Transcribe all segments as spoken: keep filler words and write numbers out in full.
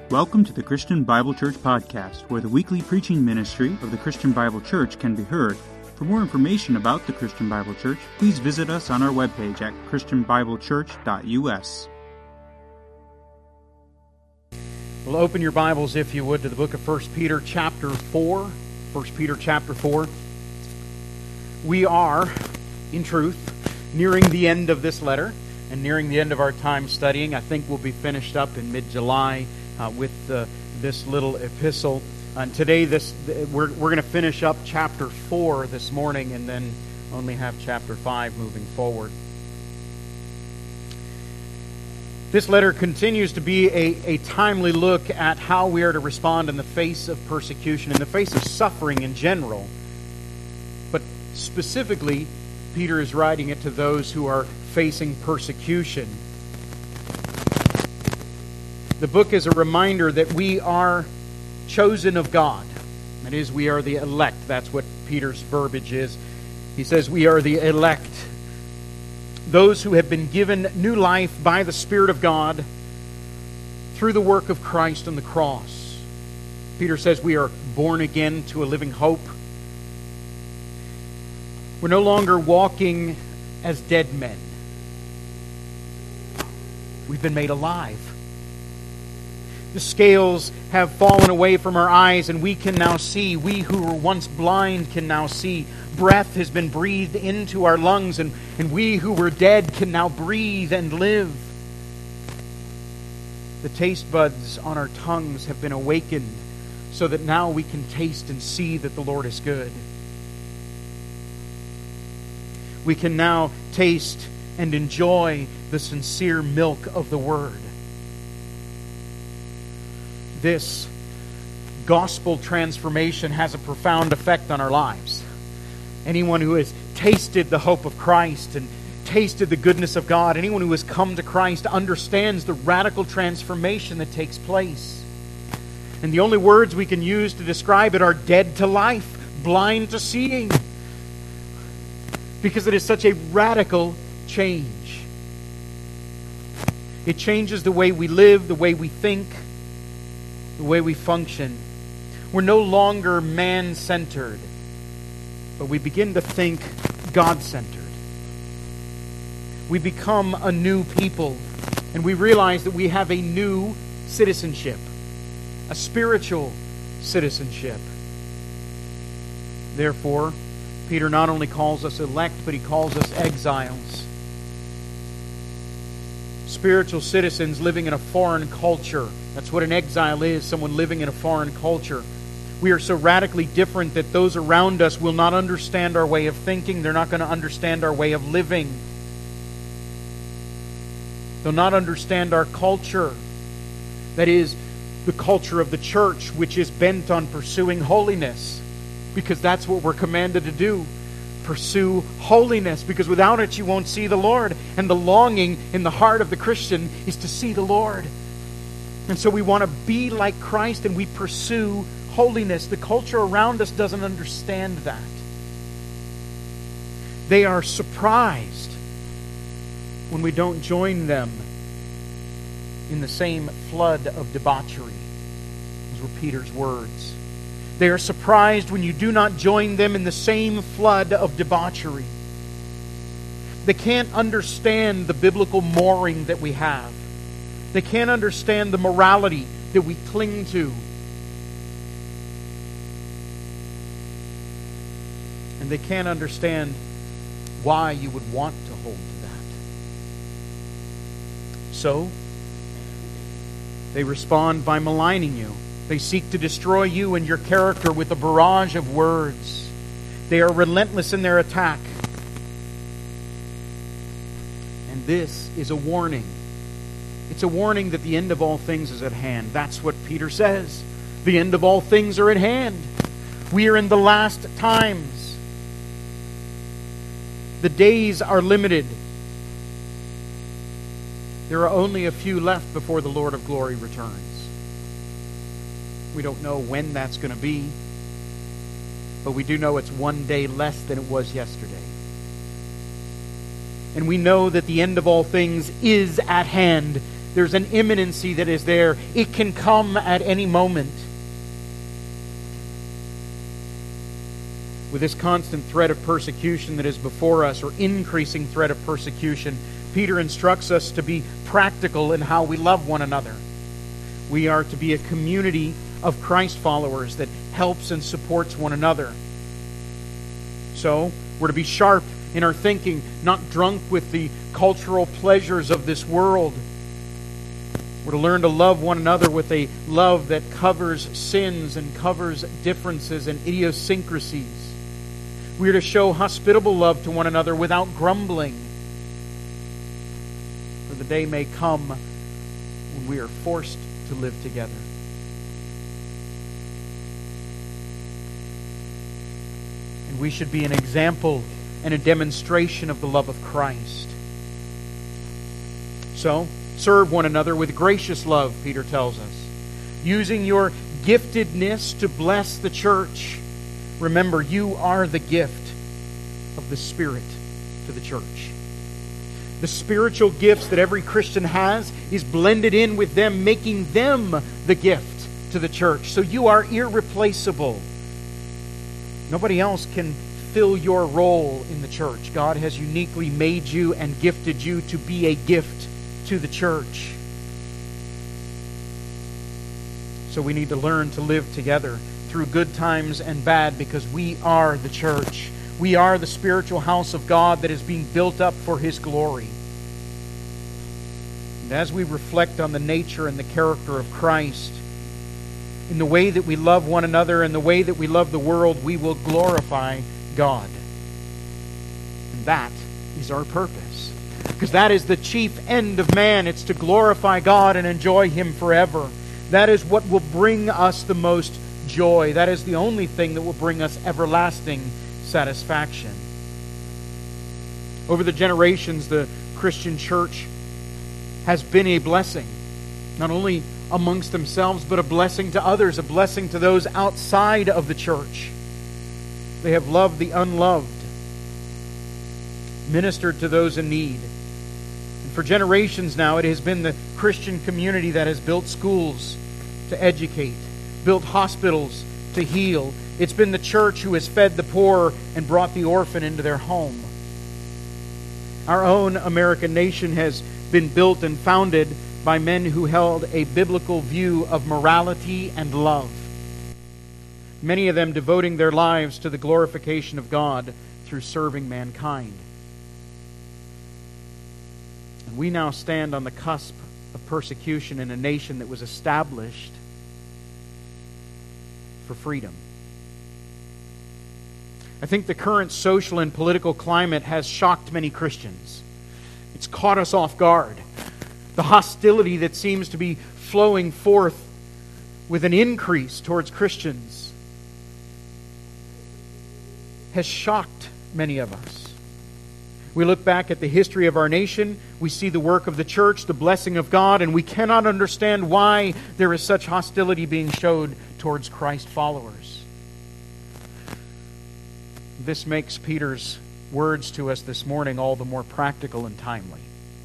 Welcome to the Christian Bible Church Podcast, where the weekly preaching ministry of the Christian Bible Church can be heard. For more information about the Christian Bible Church, please visit us on our webpage at christian bible church dot u s. Well, open your Bibles, if you would, to the book of First Peter chapter four. First Peter chapter four. We are, in truth, nearing the end of this letter and nearing the end of our time studying. I think we'll be finished up in mid-July uh, with uh, this little epistle. And today, this we're we're going to finish up chapter four this morning, and then only have chapter five moving forward. This letter continues to be a, a timely look at how we are to respond in the face of persecution, in the face of suffering in general. But specifically, Peter is writing it to those who are facing persecution. The book is a reminder that we are chosen of God. That is, we are the elect. That's what Peter's verbiage is. He says we are the elect. Those who have been given new life by the Spirit of God through the work of Christ on the cross. Peter says we are born again to a living hope. We're no longer walking as dead men. We've been made alive. The scales have fallen away from our eyes, and we can now see. We who were once blind can now see. Breath has been breathed into our lungs, and, and we who were dead can now breathe and live. The taste buds on our tongues have been awakened so that now we can taste and see that the Lord is good. We can now taste and enjoy the sincere milk of the Word. This gospel transformation has a profound effect on our lives. Anyone who has tasted the hope of Christ and tasted the goodness of God, anyone who has come to Christ understands the radical transformation that takes place. And the only words we can use to describe it are dead to life, blind to seeing. Because it is such a radical change. It changes the way we live, the way we think, the way we function. We're no longer man-centered, but we begin to think God-centered. We become a new people, and we realize that we have a new citizenship, a spiritual citizenship. Therefore, Peter not only calls us elect, but he calls us exiles. Spiritual citizens living in a foreign culture. That's what an exile is, someone living in a foreign culture. We are so radically different that those around us will not understand our way of thinking. They're not going to understand our way of living. They'll not understand our culture. That is, the culture of the church, which is bent on pursuing holiness. Because that's what we're commanded to do. Pursue holiness, because without it you won't see the Lord. And the longing in the heart of the Christian is to see the Lord. And so we want to be like Christ, and we pursue holiness. The culture around us doesn't understand that. They are surprised when we don't join them in the same flood of debauchery. Those were Peter's words. They are surprised when you do not join them in the same flood of debauchery. They can't understand the biblical mooring that we have. They can't understand the morality that we cling to. And they can't understand why you would want to hold to that. So, they respond by maligning you. They seek to destroy you and your character with a barrage of words. They are relentless in their attack. And this is a warning. It's a warning that the end of all things is at hand. That's what Peter says. The end of all things are at hand. We are in the last times. The days are limited. There are only a few left before the Lord of glory returns. We don't know when that's going to be, but we do know it's one day less than it was yesterday. And we know that the end of all things is at hand. There's an imminency that is there. It can come at any moment. With this constant threat of persecution that is before us, or increasing threat of persecution, Peter instructs us to be practical in how we love one another. We are to be a community of Christ followers that helps and supports one another. So, we're to be sharp in our thinking, not drunk with the cultural pleasures of this world. We're to learn to love one another with a love that covers sins and covers differences and idiosyncrasies. We are to show hospitable love to one another without grumbling. For the day may come when we are forced to live together. And we should be an example and a demonstration of the love of Christ. So, serve one another with gracious love, Peter tells us, using your giftedness to bless the church. Remember, you are the gift of the Spirit to the church. The spiritual gifts that every Christian has is blended in with them, making them the gift to the church. So you are irreplaceable. Nobody else can fill your role in the church. God has uniquely made you and gifted you to be a gift to the church. So we need to learn to live together through good times and bad, because we are the church. We are the spiritual house of God that is being built up for His glory. And as we reflect on the nature and the character of Christ, in the way that we love one another and the way that we love the world, we will glorify God. And that is our purpose. Because that is the chief end of man. It's to glorify God and enjoy Him forever. That is what will bring us the most joy. That is the only thing that will bring us everlasting satisfaction. Over the generations, the Christian church has been a blessing, not only amongst themselves, but a blessing to others, a blessing to those outside of the church. They have loved the unloved, ministered to those in need. And for generations now, it has been the Christian community that has built schools to educate, built hospitals to heal. It's been the church who has fed the poor and brought the orphan into their home. Our own American nation has been built and founded by men who held a biblical view of morality and love. Many of them devoting their lives to the glorification of God through serving mankind. And we now stand on the cusp of persecution in a nation that was established for freedom. I think the current social and political climate has shocked many Christians. It's caught us off guard. The hostility that seems to be flowing forth with an increase towards Christians has shocked many of us. We look back at the history of our nation, we see the work of the church, the blessing of God, and we cannot understand why there is such hostility being showed towards Christ followers. This makes Peter's words to us this morning all the more practical and timely.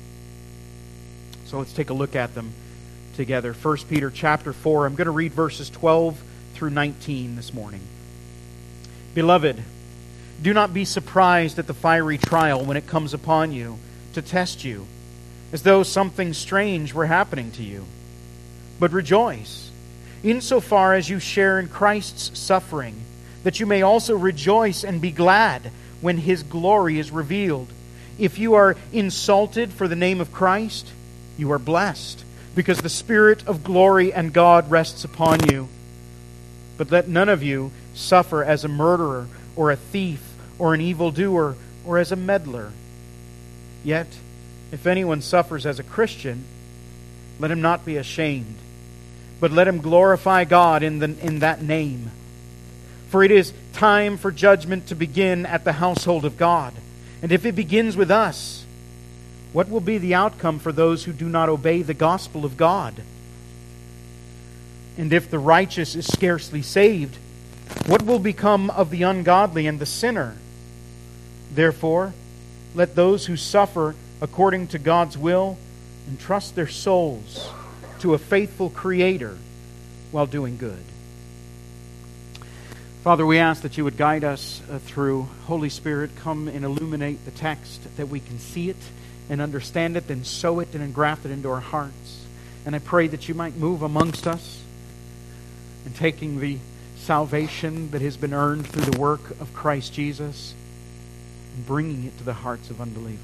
So let's take a look at them together. First Peter chapter four. I'm going to read verses twelve through nineteen this morning. Beloved, do not be surprised at the fiery trial when it comes upon you to test you, as though something strange were happening to you. But rejoice, insofar as you share in Christ's suffering, that you may also rejoice and be glad when His glory is revealed. If you are insulted for the name of Christ, you are blessed, because the Spirit of glory and God rests upon you. But let none of you suffer as a murderer, or a thief, or an evildoer, or as a meddler. Yet, if anyone suffers as a Christian, let him not be ashamed, but let him glorify God in, the, in that name. For it is time for judgment to begin at the household of God. And if it begins with us, what will be the outcome for those who do not obey the gospel of God? And if the righteous is scarcely saved, what will become of the ungodly and the sinner? Therefore, let those who suffer according to God's will entrust their souls to a faithful Creator while doing good. Father, we ask that you would guide us uh, through. Holy Spirit, come and illuminate the text, that we can see it and understand it, then sow it and engraft it into our hearts. And I pray that you might move amongst us and taking the salvation that has been earned through the work of Christ Jesus and bringing it to the hearts of unbelievers.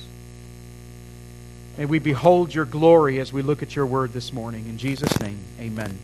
May we behold your glory as we look at your word this morning. In Jesus' name, amen.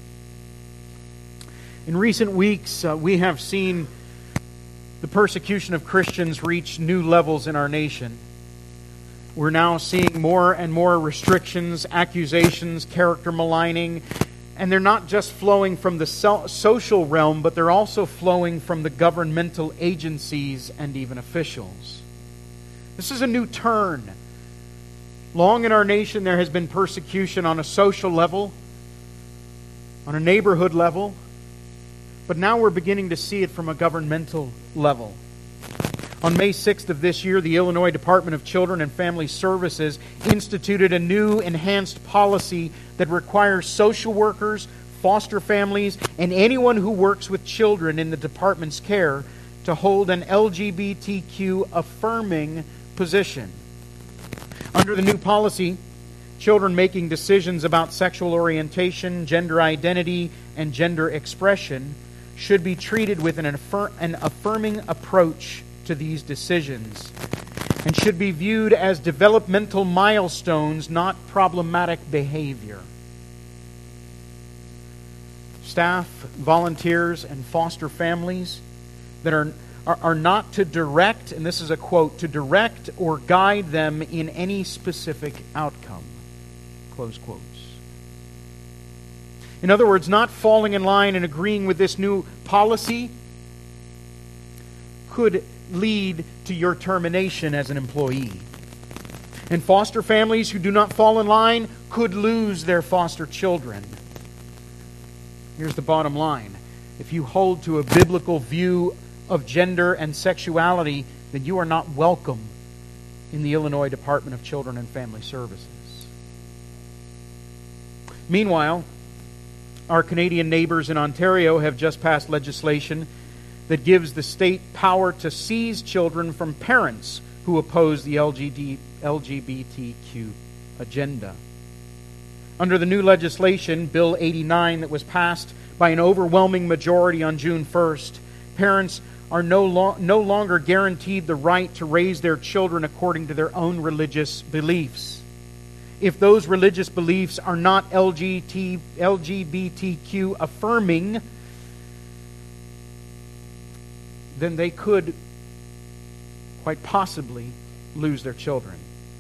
In recent weeks, uh, we have seen the persecution of Christians reach new levels in our nation. We're now seeing more and more restrictions, accusations, character maligning, and they're not just flowing from the so- social realm, but they're also flowing from the governmental agencies and even officials. This is a new turn. Long in our nation, there has been persecution on a social level, on a neighborhood level, but now we're beginning to see it from a governmental level. On May sixth of this year, the Illinois Department of Children and Family Services instituted a new enhanced policy that requires social workers, foster families, and anyone who works with children in the department's care to hold an L G B T Q affirming position. Under the new policy, children making decisions about sexual orientation, gender identity, and gender expression should be treated with an, affirm, an affirming approach to these decisions and should be viewed as developmental milestones, not problematic behavior. Staff, volunteers, and foster families that are, are, are not to direct, and this is a quote, to direct or guide them in any specific outcome. Close quotes. In other words, not falling in line and agreeing with this new policy could lead to your termination as an employee. And foster families who do not fall in line could lose their foster children. Here's the bottom line. If you hold to a biblical view of gender and sexuality, then you are not welcome in the Illinois Department of Children and Family Services. Meanwhile, our Canadian neighbors in Ontario have just passed legislation that gives the state power to seize children from parents who oppose the L G B T Q agenda. Under the new legislation, Bill eighty-nine, that was passed by an overwhelming majority on June first, parents are no, lo- no longer guaranteed the right to raise their children according to their own religious beliefs. If those religious beliefs are not L G B T Q affirming, then they could quite possibly lose their children.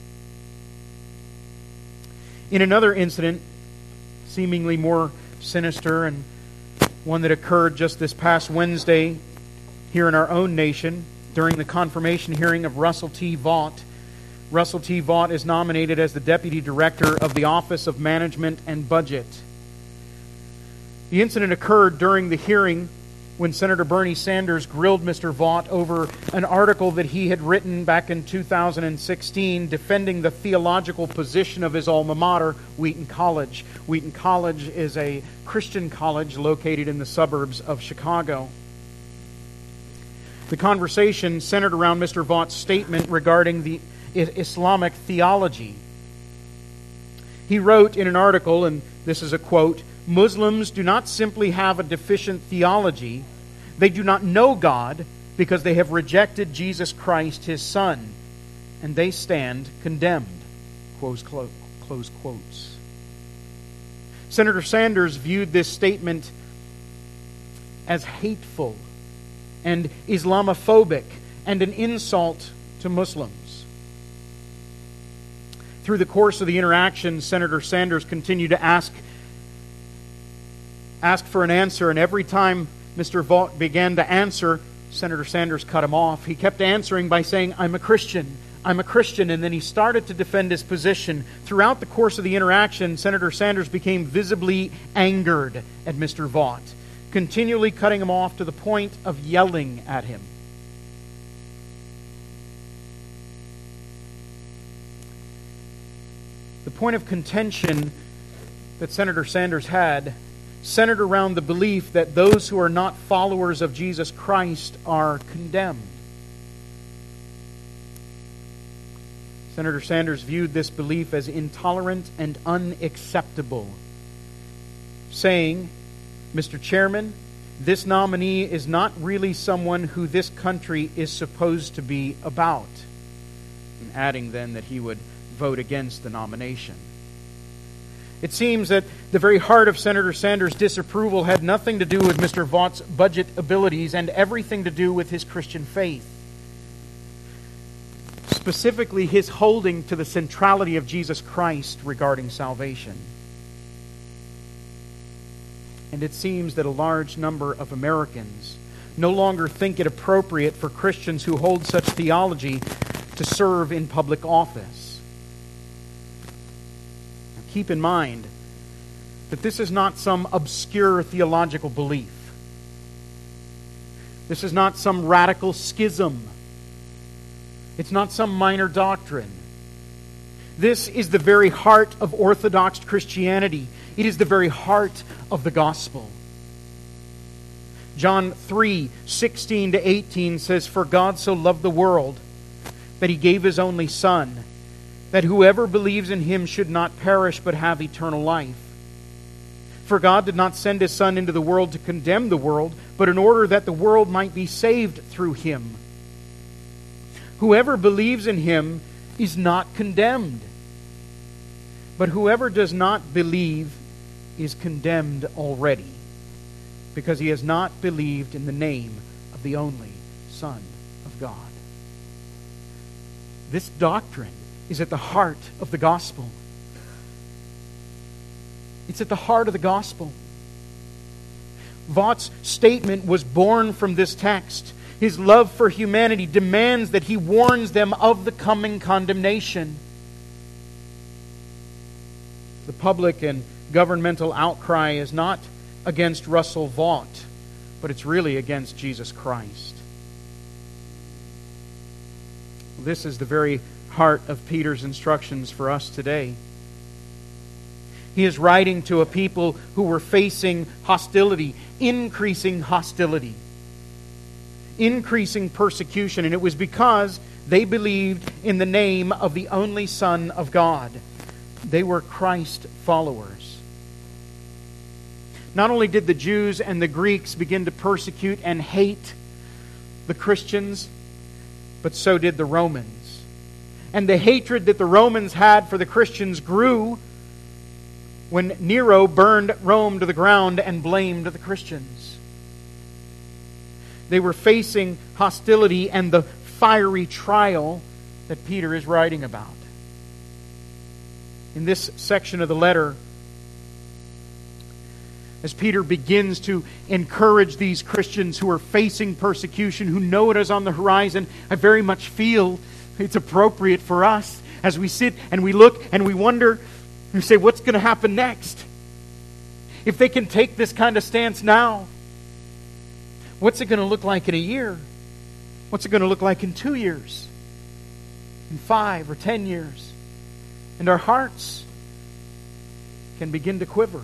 In another incident, seemingly more sinister, and one that occurred just this past Wednesday here in our own nation, during the confirmation hearing of Russell T. Vaught. Russell T. Vaught is nominated as the Deputy Director of the Office of Management and Budget. The incident occurred during the hearing when Senator Bernie Sanders grilled Mister Vaught over an article that he had written back in two thousand sixteen defending the theological position of his alma mater, Wheaton College. Wheaton College is a Christian college located in the suburbs of Chicago. The conversation centered around Mister Vaught's statement regarding the Islamic theology. He wrote in an article, and this is a quote, "Muslims do not simply have a deficient theology, they do not know God because they have rejected Jesus Christ, His Son, and they stand condemned." Close, close, close quotes. Senator Sanders viewed this statement as hateful and Islamophobic and an insult to Muslims. Through the course of the interaction, Senator Sanders continued to ask ask for an answer, and every time Mister Vaught began to answer, Senator Sanders cut him off. He kept answering by saying, "I'm a Christian, I'm a Christian," and then he started to defend his position. Throughout the course of the interaction, Senator Sanders became visibly angered at Mister Vaught, continually cutting him off to the point of yelling at him. The point of contention that Senator Sanders had centered around the belief that those who are not followers of Jesus Christ are condemned. Senator Sanders viewed this belief as intolerant and unacceptable, saying, "Mister Chairman, this nominee is not really someone who this country is supposed to be about." And adding then that he would vote against the nomination. It seems that the very heart of Senator Sanders' disapproval had nothing to do with Mister Vaught's budget abilities and everything to do with his Christian faith. Specifically, his holding to the centrality of Jesus Christ regarding salvation. And it seems that a large number of Americans no longer think it appropriate for Christians who hold such theology to serve in public office. Now, keep in mind that this is not some obscure theological belief. This is not some radical schism. It's not some minor doctrine. This is the very heart of Orthodox Christianity. It is the very heart of the gospel. John three, sixteen to eighteen says, "For God so loved the world that He gave His only Son, that whoever believes in Him should not perish but have eternal life. For God did not send His Son into the world to condemn the world, but in order that the world might be saved through Him. Whoever believes in Him is not condemned, but whoever does not believe is condemned already, because he has not believed in the name of the only Son of God." This doctrine is at the heart of the gospel. It's at the heart of the gospel. Vaught's statement was born from this text. His love for humanity demands that he warns them of the coming condemnation. The public and governmental outcry is not against Russell Vaught, but it's really against Jesus Christ. This is the very heart of Peter's instructions for us today. He is writing to a people who were facing hostility, increasing hostility, increasing persecution, and it was because they believed in the name of the only Son of God. They were Christ followers. Not only did the Jews and the Greeks begin to persecute and hate the Christians, but so did the Romans. And the hatred that the Romans had for the Christians grew when Nero burned Rome to the ground and blamed the Christians. They were facing hostility and the fiery trial that Peter is writing about. In this section of the letter, as Peter begins to encourage these Christians who are facing persecution, who know it is on the horizon, I very much feel it's appropriate for us as we sit and we look and we wonder, we say, what's going to happen next? If they can take this kind of stance now, what's it going to look like in a year? What's it going to look like in two years? In five or ten years? And our hearts can begin to quiver.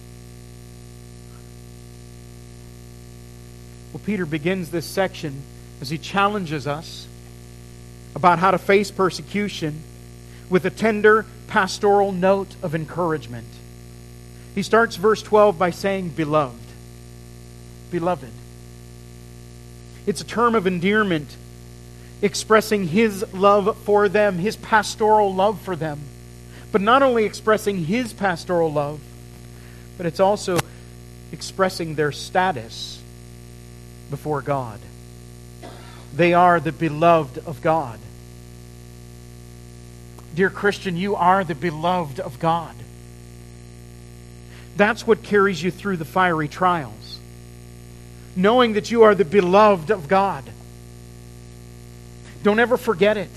Well, Peter begins this section as he challenges us about how to face persecution with a tender pastoral note of encouragement. He starts verse twelve by saying, "Beloved." Beloved. It's a term of endearment expressing his love for them, his pastoral love for them. But not only expressing his pastoral love, but it's also expressing their status before God. They are the beloved of God. Dear Christian, you are the beloved of God. That's what carries you through the fiery trials. Knowing that you are the beloved of God. Don't ever forget it.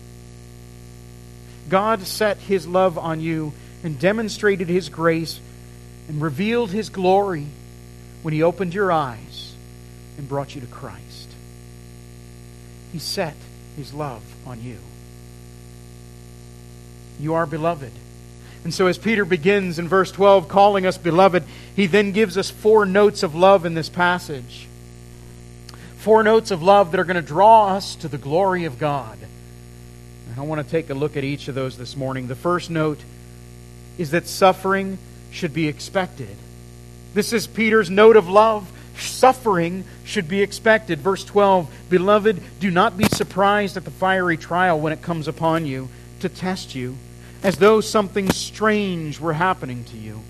God set His love on you and demonstrated His grace and revealed His glory when He opened your eyes and brought you to Christ. He set His love on you. You are beloved. And so as Peter begins in verse twelve, calling us beloved, he then gives us four notes of love in this passage. Four notes of love that are going to draw us to the glory of God. And I want to take a look at each of those this morning. The first note is that suffering should be expected. This is Peter's note of love. Suffering should be expected. Verse twelve, beloved, do not be surprised at the fiery trial when it comes upon you to test you, as though something strange were happening to you.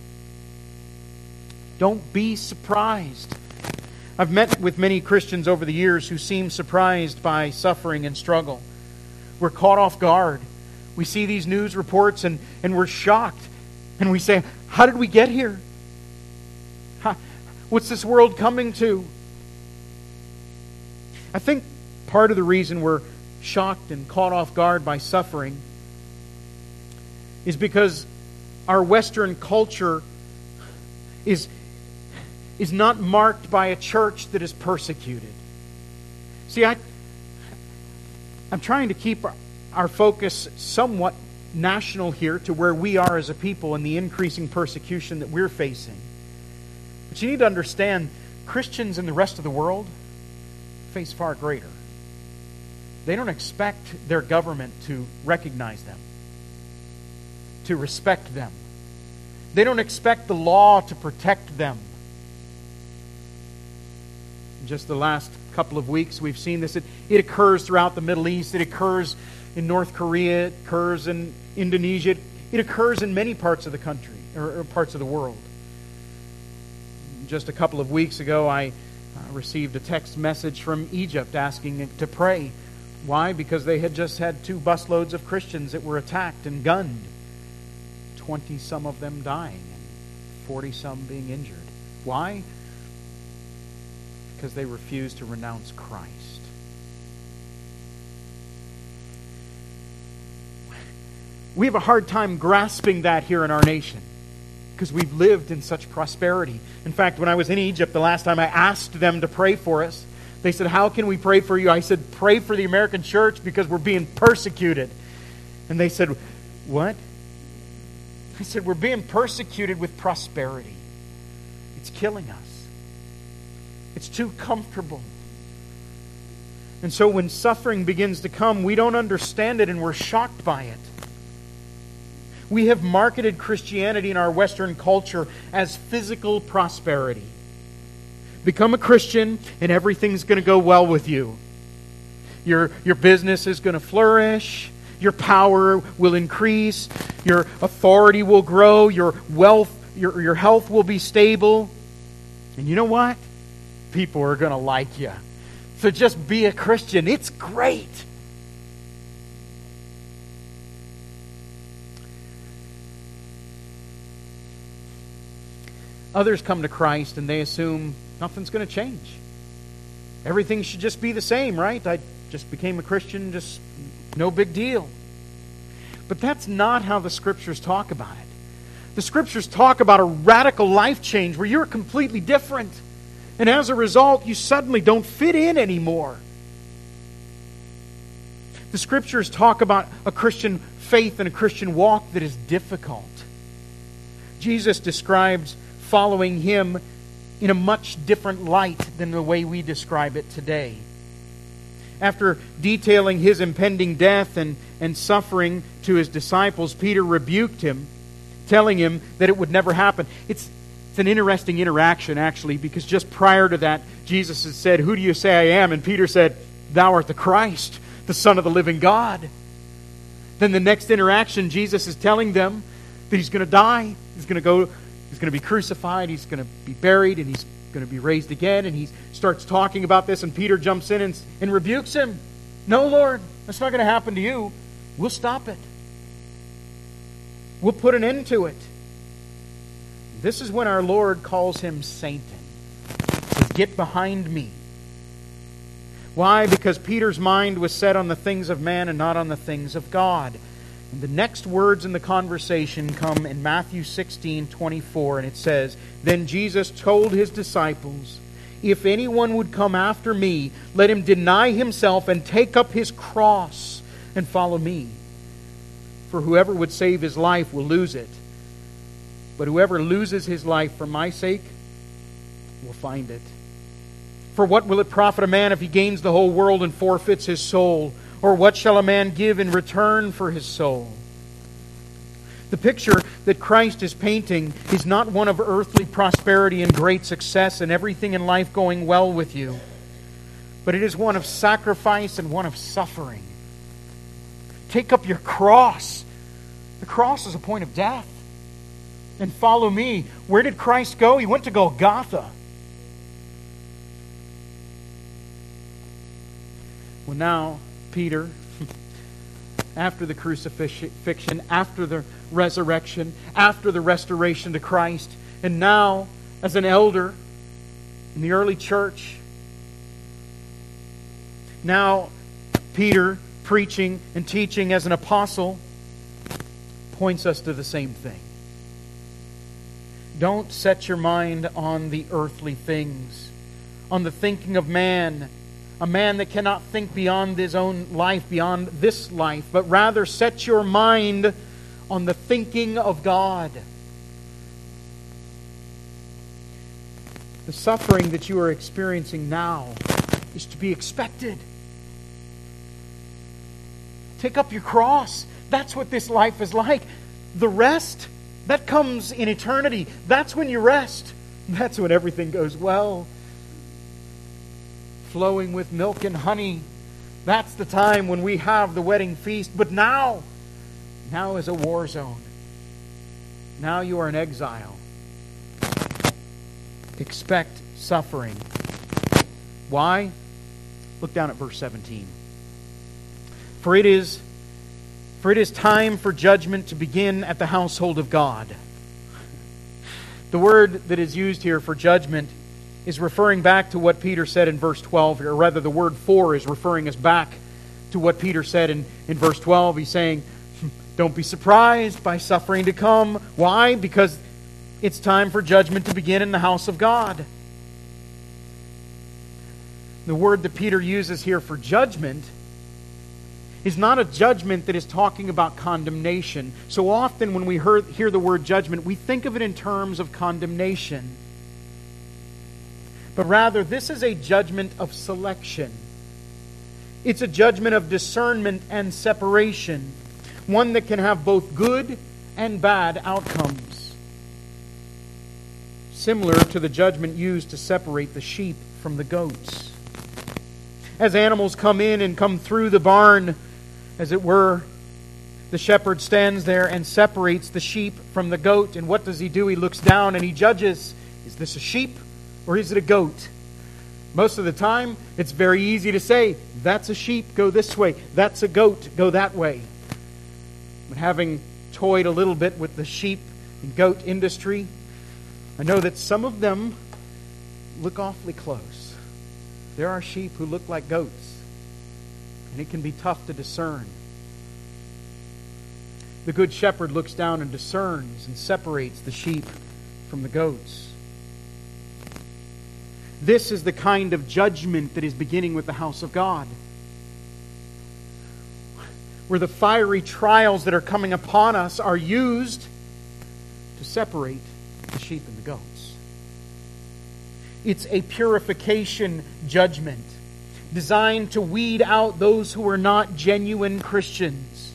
Don't be surprised. I've met with many Christians over the years who seem surprised by suffering and struggle. We're caught off guard. We see these news reports and, and we're shocked. And we say, how did we get here? How, what's this world coming to? I think part of the reason we're shocked and caught off guard by suffering is because our Western culture is, is not marked by a church that is persecuted. See, I, I'm trying to keep our, our focus somewhat national here to where we are as a people and the increasing persecution that we're facing. But you need to understand, Christians in the rest of the world face far greater. They don't expect their government to recognize them, to respect them. They don't expect the law to protect them. In just the last couple of weeks, we've seen this. It, it occurs throughout the Middle East. It occurs in North Korea. It occurs in Indonesia. It occurs in many parts of the country, or, or parts of the world. Just a couple of weeks ago, I uh, received a text message from Egypt asking to pray. Why? Because they had just had two busloads of Christians that were attacked and gunned. Twenty-some of them dying and forty-some being injured. Why? Because they refused to renounce Christ. We have a hard time grasping that here in our nation because we've lived in such prosperity. In fact, when I was in Egypt the last time, I asked them to pray for us. They said, how can we pray for you? I said, pray for the American church because we're being persecuted. And they said, what? I said, we're being persecuted with prosperity. It's killing us. It's too comfortable. And so when suffering begins to come, we don't understand it and we're shocked by it. We have marketed Christianity in our Western culture as physical prosperity. Become a Christian and everything's going to go well with you. Your, your business is going to flourish. Your power will increase. Your authority will grow. Your wealth, your, your health will be stable. And you know what? People are going to like you. So just be a Christian. It's great. Others come to Christ and they assume nothing's going to change. Everything should just be the same, right? I just became a Christian, just no big deal. But that's not how the Scriptures talk about it. The Scriptures talk about a radical life change where you're completely different. And as a result, you suddenly don't fit in anymore. The Scriptures talk about a Christian faith and a Christian walk that is difficult. Jesus describes following Him in a much different light than the way we describe it today. After detailing His impending death and, and suffering to His disciples, Peter rebuked him, telling him that it would never happen. It's, it's an interesting interaction, actually, because just prior to that, Jesus had said, who do you say I am? And Peter said, thou art the Christ, the Son of the living God. Then the next interaction, Jesus is telling them that He's going to die. He's going to go... He's going to be crucified, He's going to be buried, and He's going to be raised again. And He starts talking about this, and Peter jumps in and, and rebukes Him. No, Lord, that's not going to happen to you. We'll stop it. We'll put an end to it. This is when our Lord calls him Satan. He says, get behind me. Why? Because Peter's mind was set on the things of man and not on the things of God. And the next words in the conversation come in Matthew sixteen twenty-four, and it says, then Jesus told His disciples, if anyone would come after me, let him deny himself and take up his cross and follow me. For whoever would save his life will lose it, But whoever loses his life for my sake will find it. For what will it profit a man if he gains the whole world and forfeits his soul? Or what shall a man give in return for his soul? The picture that Christ is painting is not one of earthly prosperity and great success and everything in life going well with you, but it is one of sacrifice and one of suffering. Take up your cross. The cross is a point of death. And follow me. Where did Christ go? He went to Golgotha. Well, now, Peter, after the crucifixion, after the resurrection, after the restoration to Christ, and now, as an elder in the early church, now, Peter, preaching and teaching as an apostle, points us to the same thing. Don't set your mind on the earthly things, on the thinking of man, a man that cannot think beyond his own life, beyond this life, but rather set your mind on the thinking of God. The suffering that you are experiencing now is to be expected. Take up your cross. That's what this life is like. The rest, that comes in eternity. That's when you rest. That's when everything goes well. Flowing with milk and honey. That's the time when we have the wedding feast. But now, now is a war zone. Now you are in exile. Expect suffering. Why? Look down at verse seventeen. For it is, for it is time for judgment to begin at the household of God. The word that is used here for judgment is referring back to what Peter said in verse twelve, or rather the word for is referring us back to what Peter said in, in verse twelve. He's saying, don't be surprised by suffering to come. Why? Because it's time for judgment to begin in the house of God. The word that Peter uses here for judgment is not a judgment that is talking about condemnation. So often when we hear, hear the word judgment, we think of it in terms of condemnation. But rather, this is a judgment of selection. It's a judgment of discernment and separation. One that can have both good and bad outcomes. Similar to the judgment used to separate the sheep from the goats. As animals come in and come through the barn, as it were, the shepherd stands there and separates the sheep from the goat. And what does he do? He looks down and he judges, is this a sheep or is it a goat? Most of the time, it's very easy to say, that's a sheep, go this way. That's a goat, go that way. But having toyed a little bit with the sheep and goat industry, I know that some of them look awfully close. There are sheep who look like goats, and it can be tough to discern. The good shepherd looks down and discerns and separates the sheep from the goats. This is the kind of judgment that is beginning with the house of God, where the fiery trials that are coming upon us are used to separate the sheep and the goats. It's a purification judgment designed to weed out those who are not genuine Christians.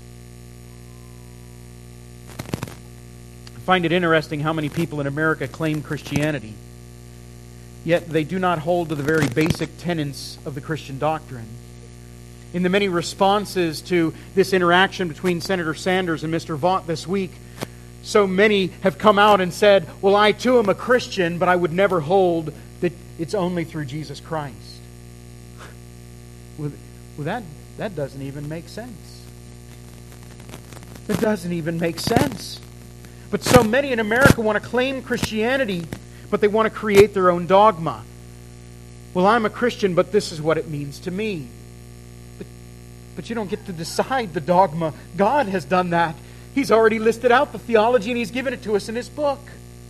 I find it interesting how many people in America claim Christianity, yet they do not hold to the very basic tenets of the Christian doctrine. In the many responses to this interaction between Senator Sanders and Mister Vaught this week, so many have come out and said, well, I too am a Christian, but I would never hold that it's only through Jesus Christ. Well, that, that doesn't even make sense. That doesn't even make sense. But so many in America want to claim Christianity, but they want to create their own dogma. Well, I'm a Christian, but this is what it means to me. But, but you don't get to decide the dogma. God has done that. He's already listed out the theology, and He's given it to us in His book.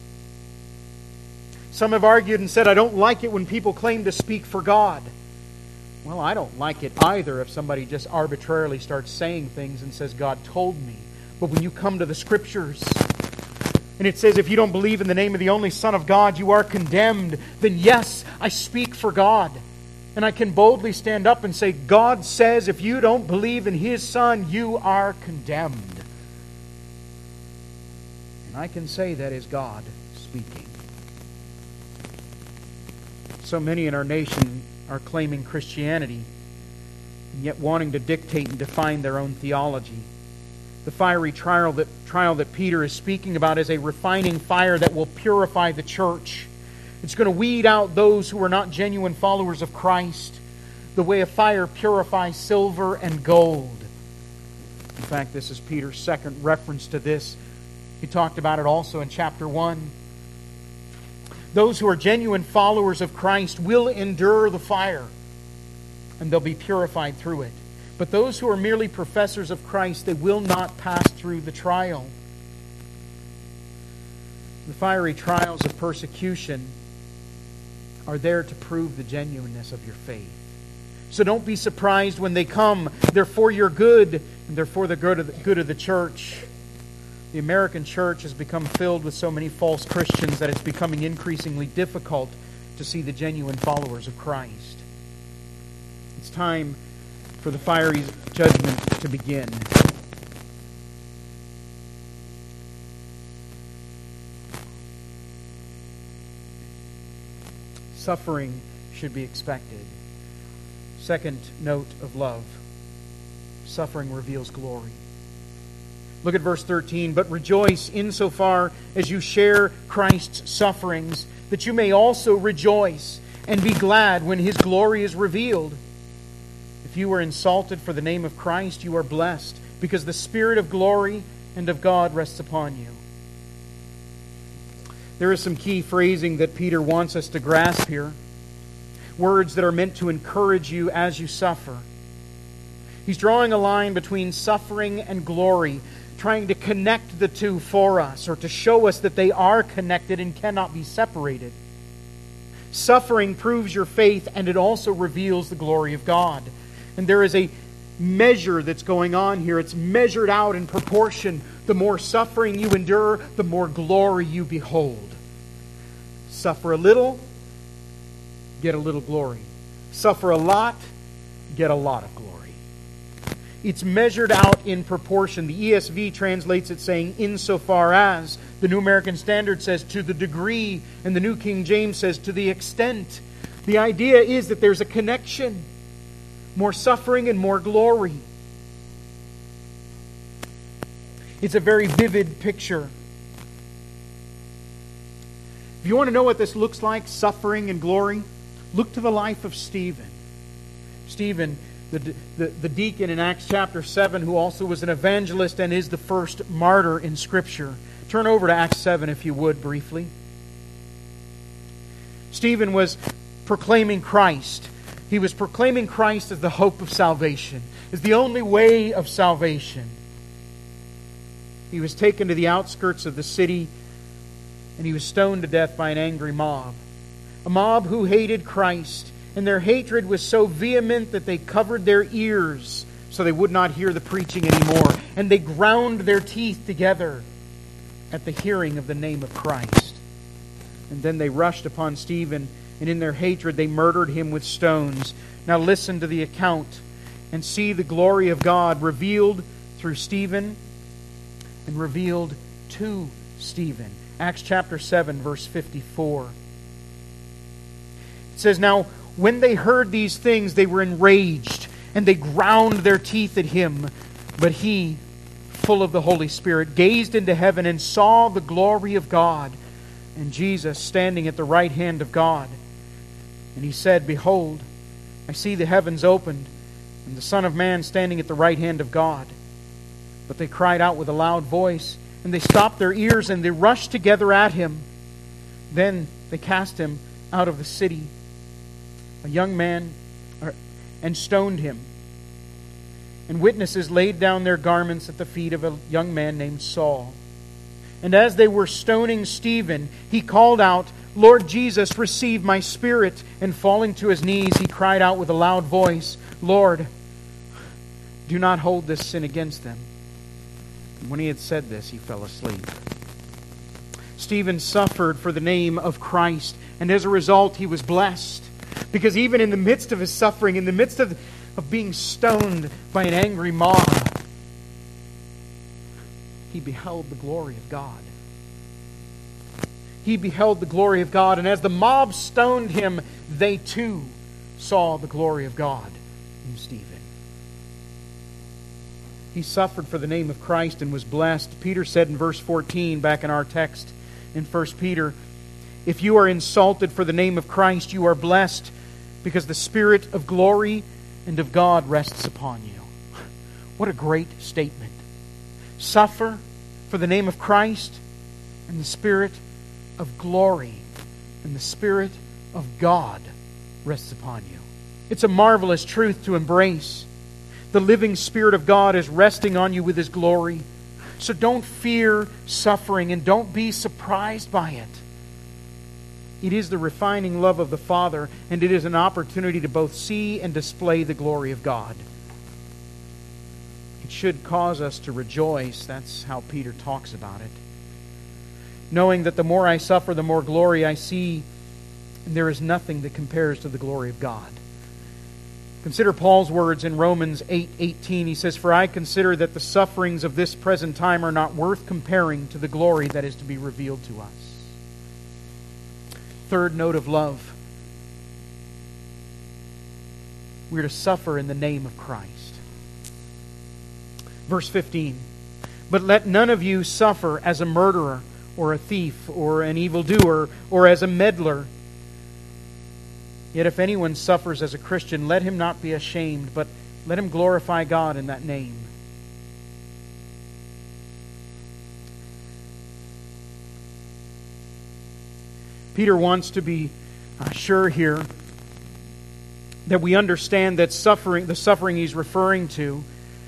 Some have argued and said, I don't like it when people claim to speak for God. Well, I don't like it either if somebody just arbitrarily starts saying things and says, God told me. But when you come to the Scriptures, and it says, if you don't believe in the name of the only Son of God, you are condemned, then yes, I speak for God. And I can boldly stand up and say, God says if you don't believe in His Son, you are condemned. And I can say that is God speaking. So many in our nation are claiming Christianity, and yet wanting to dictate and define their own theology. The fiery trial that, trial that Peter is speaking about is a refining fire that will purify the church. It's going to weed out those who are not genuine followers of Christ, the way a fire purifies silver and gold. In fact, this is Peter's second reference to this. He talked about it also in chapter one. Those who are genuine followers of Christ will endure the fire, and they'll be purified through it. But those who are merely professors of Christ, they will not pass through the trial. The fiery trials of persecution are there to prove the genuineness of your faith. So don't be surprised when they come. They're for your good, and they're for the good of the, good of the church. The American church has become filled with so many false Christians that it's becoming increasingly difficult to see the genuine followers of Christ. It's time for the fiery judgment to begin. Suffering should be expected. Second note of love. Suffering reveals glory. Look at verse thirteen. But rejoice insofar as you share Christ's sufferings, that you may also rejoice and be glad when His glory is revealed. If you were insulted for the name of Christ, you are blessed, because the Spirit of glory and of God rests upon you. There is some key phrasing that Peter wants us to grasp here. Words that are meant to encourage you as you suffer. He's drawing a line between suffering and glory, trying to connect the two for us, or to show us that they are connected and cannot be separated. Suffering proves your faith, and it also reveals the glory of God. And there is a measure that's going on here. It's measured out in proportion. The more suffering you endure, the more glory you behold. Suffer a little, get a little glory. Suffer a lot, get a lot of glory. It's measured out in proportion. The E S V translates it saying, insofar as. The New American Standard says, to the degree. And the New King James says, to the extent. The idea is that there's a connection. More suffering and more glory. It's a very vivid picture. If you want to know what this looks like, suffering and glory, look to the life of Stephen. Stephen, the, the, the deacon in Acts chapter seven, who also was an evangelist and is the first martyr in Scripture. Turn over to Acts seven, if you would, briefly. Stephen was proclaiming Christ. He was proclaiming Christ as the hope of salvation, as the only way of salvation. He was taken to the outskirts of the city, and he was stoned to death by an angry mob. A mob who hated Christ, and their hatred was so vehement that they covered their ears so they would not hear the preaching anymore. And they ground their teeth together at the hearing of the name of Christ. And then they rushed upon Stephen, and in their hatred they murdered him with stones. Now listen to the account and see the glory of God revealed through Stephen and revealed to Stephen. Acts chapter seven, verse fifty-four. It says, now when they heard these things, they were enraged, and they ground their teeth at him. But he, full of the Holy Spirit, gazed into heaven and saw the glory of God, and Jesus standing at the right hand of God. And he said, behold, I see the heavens opened, and the Son of Man standing at the right hand of God. But they cried out with a loud voice, and they stopped their ears, and they rushed together at him. Then they cast him out of the city, a young man, and stoned him. And witnesses laid down their garments at the feet of a young man named Saul. And as they were stoning Stephen, he called out, Lord Jesus, receive my spirit. And falling to his knees, he cried out with a loud voice, Lord, do not hold this sin against them. And when he had said this, he fell asleep. Stephen suffered for the name of Christ, and as a result he was blessed. Because even in the midst of his suffering, in the midst of, of being stoned by an angry mob, he beheld the glory of God. He beheld the glory of God, and as the mob stoned him, they too saw the glory of God in Stephen. He suffered for the name of Christ and was blessed. Peter said in verse fourteen, back in our text in First Peter, if you are insulted for the name of Christ, you are blessed, because the Spirit of glory and of God rests upon you. What a great statement. Suffer for the name of Christ, and the Spirit of glory and the Spirit of God rests upon you. It's a marvelous truth to embrace. The living Spirit of God is resting on you with His glory. So don't fear suffering and don't be surprised by it. It is the refining love of the Father, and it is an opportunity to both see and display the glory of God. It should cause us to rejoice. That's how Peter talks about it. Knowing that the more I suffer, the more glory I see, and there is nothing that compares to the glory of God. Consider Paul's words in Romans eight eighteen. He says, for I consider that the sufferings of this present time are not worth comparing to the glory that is to be revealed to us. Third note of love. We're to suffer in the name of Christ. Verse fifteen. But let none of you suffer as a murderer, or a thief, or an evildoer, or as a meddler. Yet if anyone suffers as a Christian, let him not be ashamed, but let him glorify God in that name. Peter wants to be uh, sure here that we understand that suffering, the suffering he's referring to,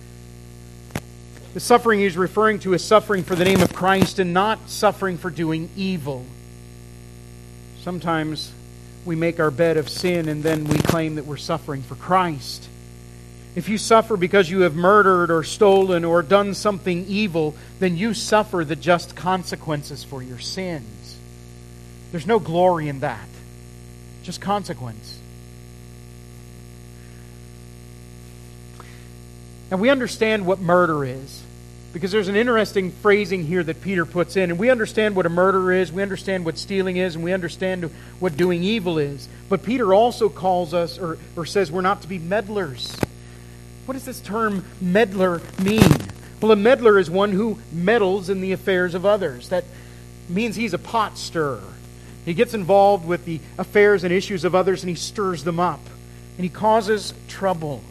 the suffering he's referring to is suffering for the name of Christ and not suffering for doing evil. Sometimes we make our bed of sin and then we claim that we're suffering for Christ. If you suffer because you have murdered or stolen or done something evil, then you suffer the just consequences for your sins. There's no glory in that. Just consequence. And we understand what murder is, because there's an interesting phrasing here that Peter puts in. And we understand what a murder is, we understand what stealing is, and we understand what doing evil is. But Peter also calls us, or, or says we're not to be meddlers. What does this term meddler mean? Well, a meddler is one who meddles in the affairs of others. That means he's a pot stirrer. He gets involved with the affairs and issues of others and he stirs them up. And he causes trouble.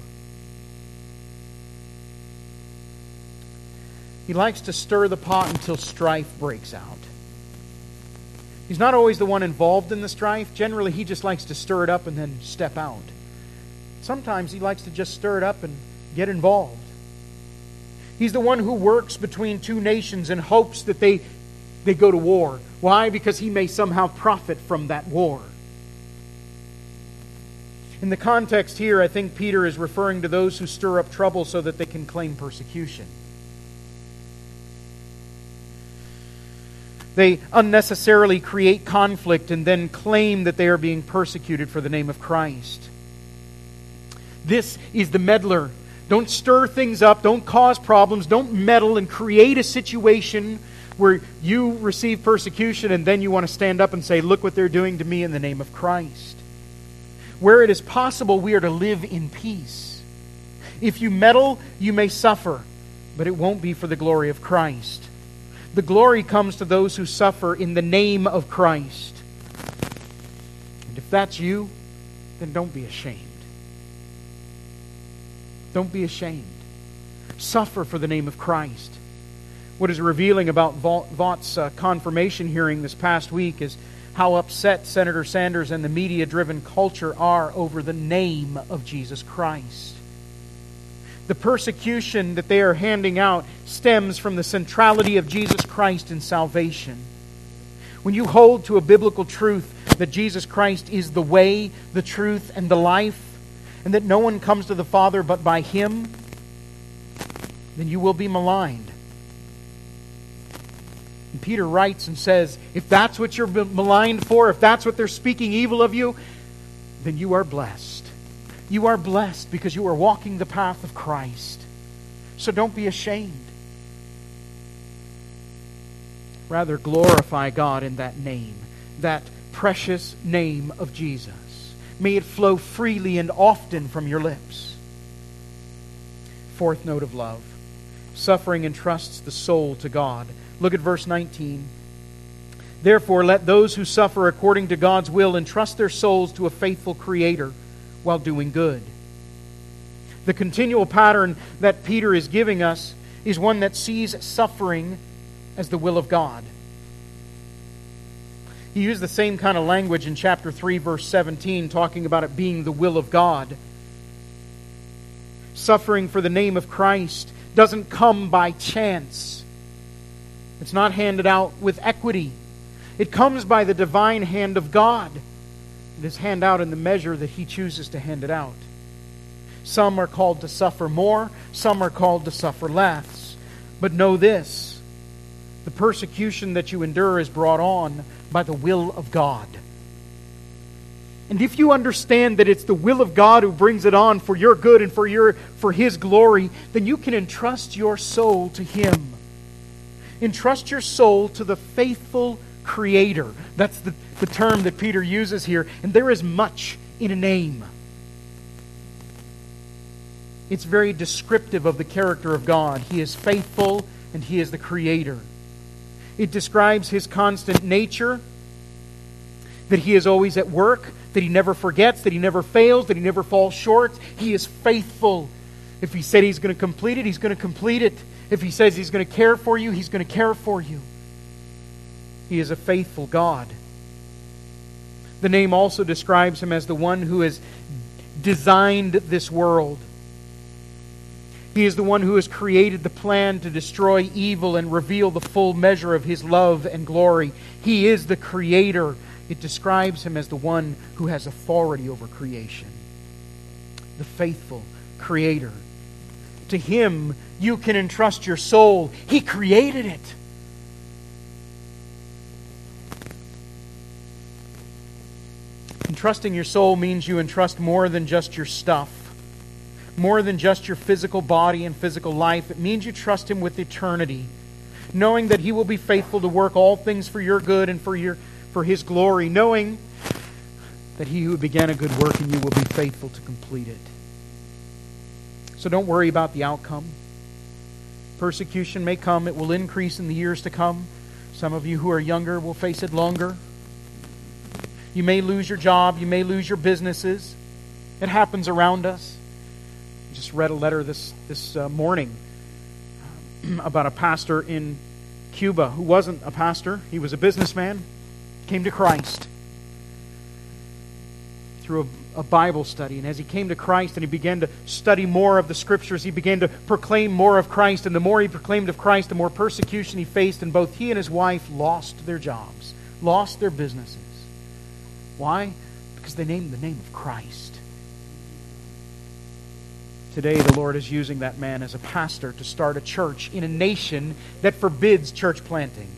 He likes to stir the pot until strife breaks out. He's not always the one involved in the strife. Generally, he just likes to stir it up and then step out. Sometimes he likes to just stir it up and get involved. He's the one who works between two nations and hopes that they, they go to war. Why? Because he may somehow profit from that war. In the context here, I think Peter is referring to those who stir up trouble so that they can claim persecution. They unnecessarily create conflict and then claim that they are being persecuted for the name of Christ. This is the meddler. Don't stir things up. Don't cause problems. Don't meddle and create a situation where you receive persecution and then you want to stand up and say, look what they're doing to me in the name of Christ. Where it is possible, we are to live in peace. If you meddle, you may suffer, but it won't be for the glory of Christ. The glory comes to those who suffer in the name of Christ. And if that's you, then don't be ashamed. Don't be ashamed. Suffer for the name of Christ. What is revealing about Vaught's uh, confirmation hearing this past week is how upset Senator Sanders and the media-driven culture are over the name of Jesus Christ. The persecution that they are handing out stems from the centrality of Jesus Christ in salvation. When you hold to a biblical truth that Jesus Christ is the way, the truth, and the life, and that no one comes to the Father but by Him, then you will be maligned. And Peter writes and says, if that's what you're maligned for, if that's what they're speaking evil of you, then you are blessed. You are blessed because you are walking the path of Christ. So don't be ashamed. Rather, glorify God in that name, that precious name of Jesus. May it flow freely and often from your lips. Fourth note of love. Suffering entrusts the soul to God. Look at verse nineteen. Therefore, let those who suffer according to God's will entrust their souls to a faithful Creator while doing good. The continual pattern that Peter is giving us is one that sees suffering as the will of God. He used the same kind of language in chapter three, verse seventeen, talking about it being the will of God. Suffering for the name of Christ doesn't come by chance. It's not handed out with equity. It comes by the divine hand of God. It is handed out in the measure that He chooses to hand it out. Some are called to suffer more, some are called to suffer less. But know this, the persecution that you endure is brought on by the will of God. And if you understand that it's the will of God who brings it on for your good and for your for His glory, then you can entrust your soul to Him. Entrust your soul to the faithful Creator. That's the, the term that Peter uses here. And there is much in a name. It's very descriptive of the character of God. He is faithful and He is the Creator. It describes His constant nature, that He is always at work, that He never forgets, that He never fails, that He never falls short. He is faithful. If He said He's going to complete it, He's going to complete it. If He says He's going to care for you, He's going to care for you. He is a faithful God. The name also describes Him as the one who has designed this world. He is the one who has created the plan to destroy evil and reveal the full measure of His love and glory. He is the Creator. It describes Him as the one who has authority over creation. The faithful Creator. To Him you can entrust your soul. He created it. Entrusting your soul means you entrust more than just your stuff, more than just your physical body and physical life. It means you trust Him with eternity, knowing that He will be faithful to work all things for your good and for your for His glory, knowing that He who began a good work in you will be faithful to complete it. So don't worry about the outcome. Persecution may come. It will increase in the years to come. Some of you who are younger will face it longer. You may lose your job. You may lose your businesses. It happens around us. I just read a letter this, this uh, morning about a pastor in Cuba who wasn't a pastor. He was a businessman. Came to Christ through a, a Bible study. And as he came to Christ and he began to study more of the Scriptures, he began to proclaim more of Christ. And the more he proclaimed of Christ, the more persecution he faced. And both he and his wife lost their jobs, lost their businesses. Why? Because they named the name of Christ. Today the Lord is using that man as a pastor to start a church in a nation that forbids church planting.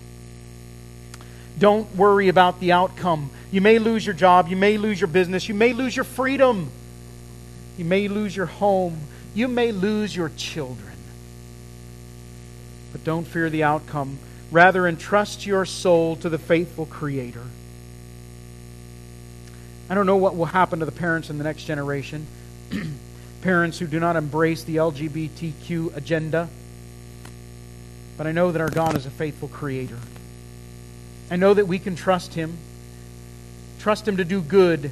Don't worry about the outcome. You may lose your job. You may lose your business. You may lose your freedom. You may lose your home. You may lose your children. But don't fear the outcome. Rather, entrust your soul to the faithful Creator. I don't know what will happen to the parents in the next generation. Parents who do not embrace the L G B T Q agenda. But I know that our God is a faithful Creator. I know that we can trust Him. Trust Him to do good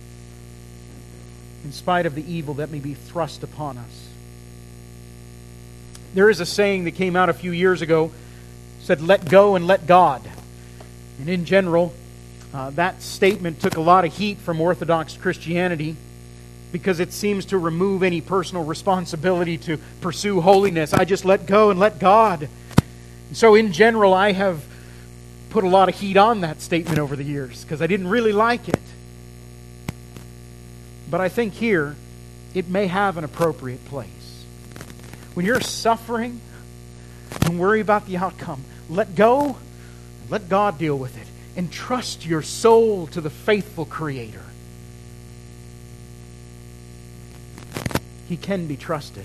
in spite of the evil that may be thrust upon us. There is a saying that came out a few years ago, said, "Let go and let God." And in general, uh, that statement took a lot of heat from Orthodox Christianity because it seems to remove any personal responsibility to pursue holiness. I just let go and let God. And so in general, I have put a lot of heat on that statement over the years because I didn't really like it. But I think here it may have an appropriate place. When you're suffering, don't worry about the outcome. let go, let God deal with it, and trust your soul to the faithful Creator. He can be trusted.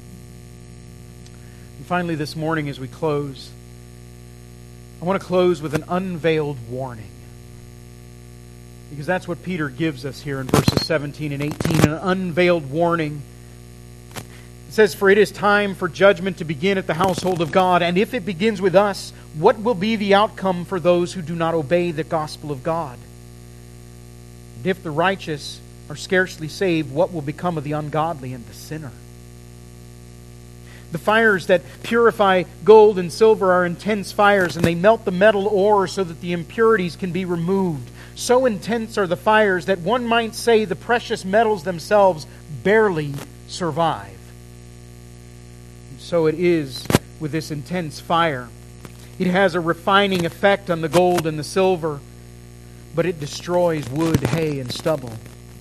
And finally, this morning as we close, I want to close with an unveiled warning. Because that's what Peter gives us here in verses seventeen and eighteen, an unveiled warning. It says, "For it is time for judgment to begin at the household of God, and if it begins with us, what will be the outcome for those who do not obey the gospel of God? And if the righteous are scarcely saved, what will become of the ungodly and the sinner? The fires that purify gold and silver are intense fires, and they melt the metal ore so that the impurities can be removed. So intense are the fires that one might say the precious metals themselves barely survive." And so it is with this intense fire. It has a refining effect on the gold and the silver, but it destroys wood, hay, and stubble.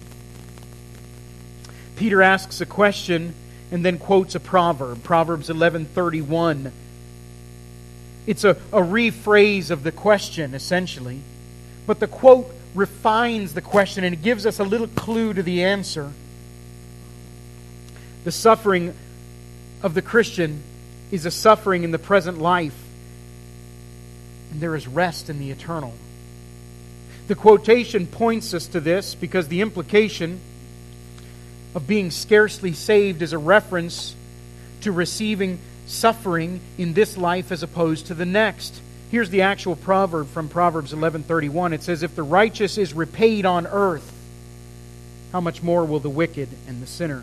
Peter asks a question and then quotes a proverb, Proverbs eleven thirty-one. It's a, a rephrase of the question, essentially. But the quote refines the question and it gives us a little clue to the answer. The suffering of the Christian is a suffering in the present life, and there is rest in the eternal. The quotation points us to this because the implication of being scarcely saved is a reference to receiving suffering in this life as opposed to the next. Here's the actual proverb from Proverbs eleven thirty-one. It says, "If the righteous is repaid on earth, how much more will the wicked and the sinner?"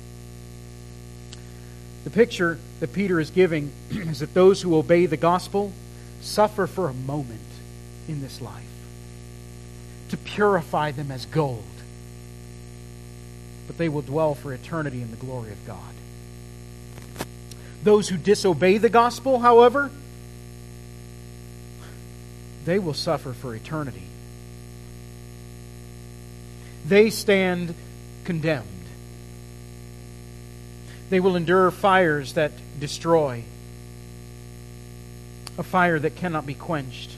The picture that Peter is giving is that those who obey the gospel suffer for a moment in this life to purify them as gold, but they will dwell for eternity in the glory of God. Those who disobey the gospel, however, they will suffer for eternity. They stand condemned. They will endure fires that destroy, a fire that cannot be quenched.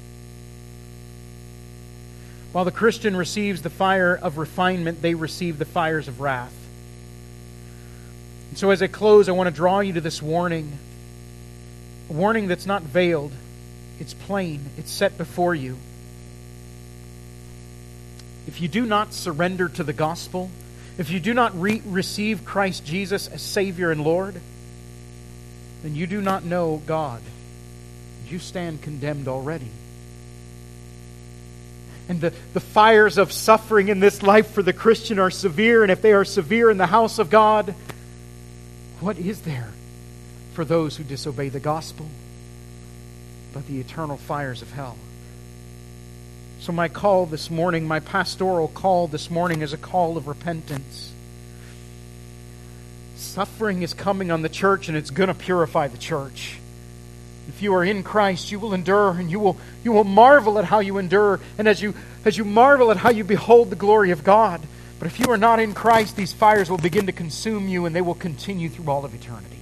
While the Christian receives the fire of refinement, they receive the fires of wrath. And so as I close, I want to draw you to this warning. A warning that's not veiled. It's plain. It's set before you. If you do not surrender to the gospel, if you do not re- receive Christ Jesus as Savior and Lord, then you do not know God. You stand condemned already. And the, the fires of suffering in this life for the Christian are severe, and if they are severe in the house of God, what is there for those who disobey the gospel but the eternal fires of hell? So my call this morning, my pastoral call this morning, is a call of repentance. Suffering is coming on the church, and it's going to purify the church. If you are in Christ, you will endure, and you will you will marvel at how you endure, and as you as you marvel at how you behold the glory of God. But if you are not in Christ, these fires will begin to consume you, and they will continue through all of eternity.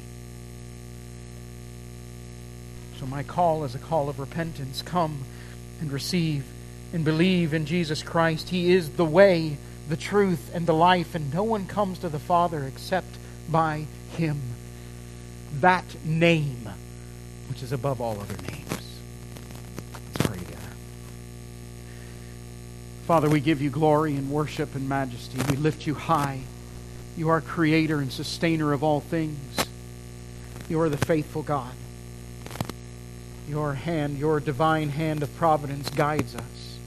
So my call is a call of repentance. Come and receive and believe in Jesus Christ. He is the way, the truth, and the life, and no one comes to the Father except by Him. That name, which is above all other names. Let's pray together. Father, we give you glory and worship and majesty. We lift you high. You are creator and sustainer of all things. You are the faithful God. Your hand, your divine hand of providence guides us.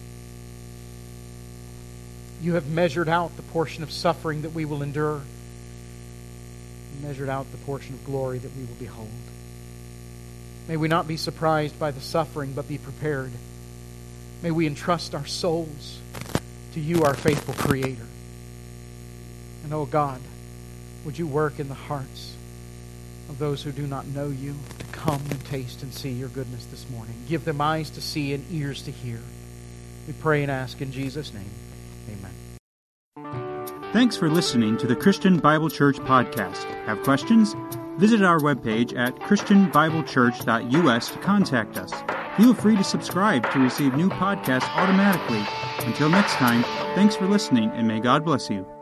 You have measured out the portion of suffering that we will endure, measured out the portion of glory that we will behold. May we not be surprised by the suffering, but be prepared. May we entrust our souls to you, our faithful Creator. And, oh God, would you work in the hearts of those who do not know you to come and taste and see your goodness this morning. Give them eyes to see and ears to hear. We pray and ask in Jesus' name. Amen. Thanks for listening to the Christian Bible Church podcast. Have questions? Visit our webpage at christian bible church dot u s to contact us. Feel free to subscribe to receive new podcasts automatically. Until next time, thanks for listening, and may God bless you.